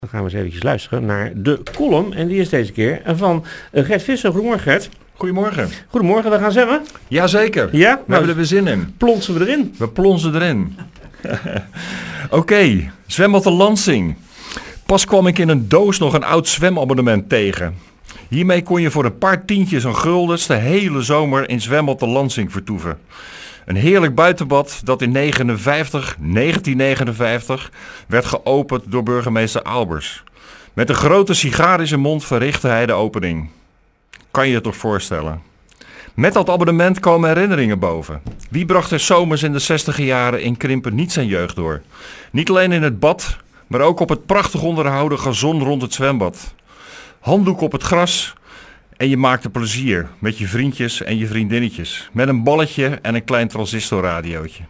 Dan gaan we eens eventjes luisteren naar de column. En die is deze keer van Gert Visser. Goedemorgen, Gert. Goedemorgen. Goedemorgen, we gaan zwemmen. Jazeker. Ja? We hebben er weer zin in. Plonsen we erin. We plonsen erin. Oké, zwembad de Lansing. Pas kwam ik in een doos nog een oud zwemabonnement tegen. Hiermee kon je voor een paar tientjes en guldens de hele zomer in zwembad de Lansing vertoeven. Een heerlijk buitenbad dat in 1959 werd geopend door burgemeester Albers. Met een grote sigaar in zijn mond verrichtte hij de opening. Kan je je toch voorstellen? Met dat abonnement komen herinneringen boven. Wie bracht er zomers in de 60e jaren in Krimpen niet zijn jeugd door? Niet alleen in het bad, maar ook op het prachtig onderhouden gazon rond het zwembad. Handdoek op het gras en je maakte plezier met je vriendjes en je vriendinnetjes. Met een balletje en een klein transistorradiootje.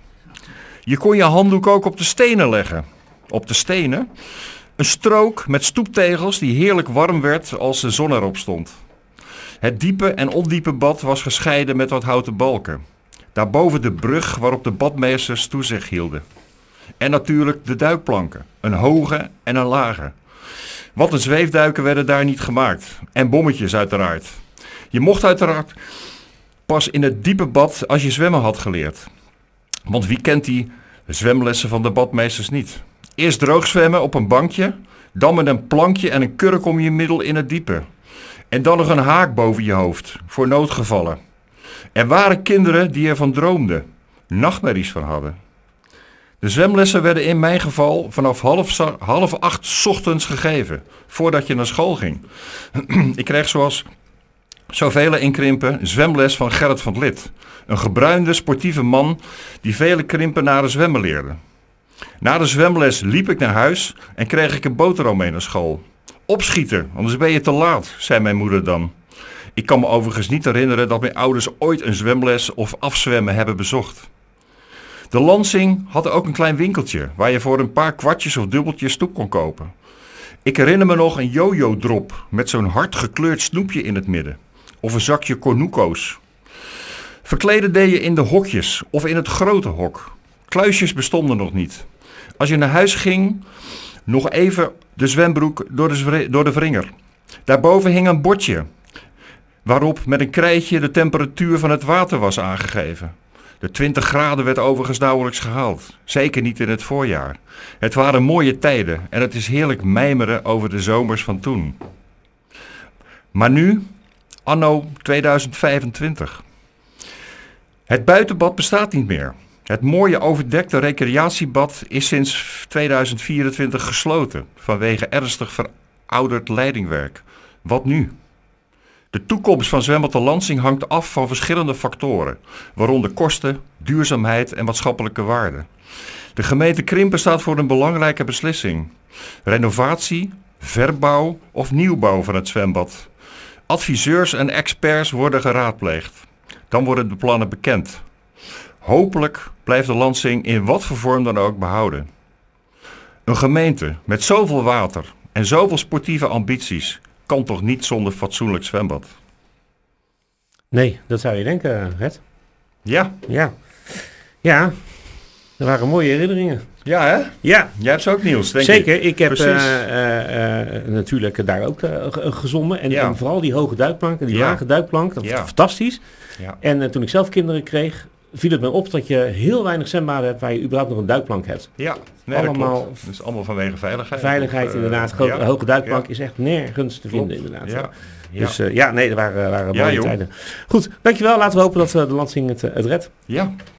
Je kon je handdoek ook op de stenen leggen. Op de stenen? Een strook met stoeptegels die heerlijk warm werd als de zon erop stond. Het diepe en ondiepe bad was gescheiden met wat houten balken. Daarboven de brug waarop de badmeesters toezicht hielden. En natuurlijk de duikplanken, een hoge en een lage. Wat een zweefduiken werden daar niet gemaakt. En bommetjes uiteraard. Je mocht uiteraard pas in het diepe bad als je zwemmen had geleerd. Want wie kent die zwemlessen van de badmeesters niet? Eerst droog zwemmen op een bankje, dan met een plankje en een kurk om je middel in het diepe. En dan nog een haak boven je hoofd, voor noodgevallen. Er waren kinderen die ervan droomden, nachtmerries van hadden. De zwemlessen werden in mijn geval vanaf half 8 's ochtends gegeven, voordat je naar school ging. Ik kreeg zoals zoveel in Krimpen zwemles van Gerrit van 't Lid. Een gebruinde sportieve man die vele Krimpenaren zwemmen leerde. Na de zwemles liep ik naar huis en kreeg ik een boterham mee naar school. Opschieten, anders ben je te laat, zei mijn moeder dan. Ik kan me overigens niet herinneren dat mijn ouders ooit een zwemles of afzwemmen hebben bezocht. De Lansing had ook een klein winkeltje waar je voor een paar kwartjes of dubbeltjes snoep kon kopen. Ik herinner me nog een jojo-drop met zo'n hard gekleurd snoepje in het midden. Of een zakje Cornuco's. Verkleden deed je in de hokjes of in het grote hok. Kluisjes bestonden nog niet. Als je naar huis ging, nog even de zwembroek door de wringer. Daarboven hing een bordje, waarop met een krijtje de temperatuur van het water was aangegeven. De 20 graden werd overigens nauwelijks gehaald. Zeker niet in het voorjaar. Het waren mooie tijden en het is heerlijk mijmeren over de zomers van toen. Maar nu, anno 2025. Het buitenbad bestaat niet meer. Het mooie overdekte recreatiebad is sinds 2024 gesloten vanwege ernstig verouderd leidingwerk. Wat nu? De toekomst van zwembad de Lansing hangt af van verschillende factoren, waaronder kosten, duurzaamheid en maatschappelijke waarde. De gemeente Krimpen staat voor een belangrijke beslissing. Renovatie, verbouw of nieuwbouw van het zwembad. Adviseurs en experts worden geraadpleegd. Dan worden de plannen bekend. Hopelijk blijft de Lansing in wat voor vorm dan ook behouden. Een gemeente met zoveel water en zoveel sportieve ambities kan toch niet zonder fatsoenlijk zwembad? Nee, dat zou je denken, Red. Ja. Ja. Ja, er waren mooie herinneringen. Ja, hè? Ja. Jij hebt ze ook, Niels, denk Zeker, ik. ik heb Precies. natuurlijk daar ook gezongen. En, Ja. en vooral die hoge duikplanken, die Ja. lage duikplank, dat was Ja. fantastisch. Ja. En toen ik zelf kinderen kreeg, viel het me op dat je heel weinig zwembaden hebt waar je überhaupt nog een duikplank hebt. Ja, nee, Allemaal dat klopt. Dat is allemaal vanwege veiligheid. Veiligheid inderdaad. Hoge duikplank is echt nergens te vinden inderdaad. Ja. Dus nee, er waren mooie joh. tijden. Goed, dankjewel. Laten we hopen dat de Lansing het redt. Ja.